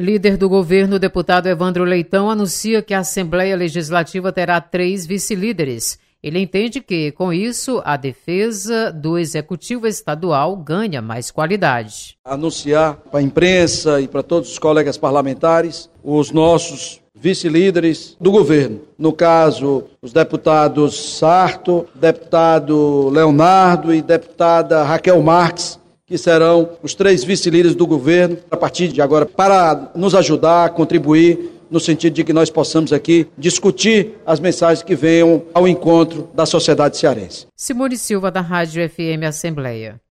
Líder do governo, o deputado Evandro Leitão, anuncia que a Assembleia Legislativa terá 3 vice-líderes. Ele entende que, com isso, a defesa do Executivo Estadual ganha mais qualidade. Anunciar para a imprensa e para todos os colegas parlamentares os nossos vice-líderes do governo. No caso, os deputados Sarto, deputado Leonardo e deputada Raquel Marques, que serão os 3 vice-líderes do governo a partir de agora, para nos ajudar a contribuir no sentido de que nós possamos aqui discutir as mensagens que venham ao encontro da sociedade cearense. Simone Silva, da Rádio FM Assembleia.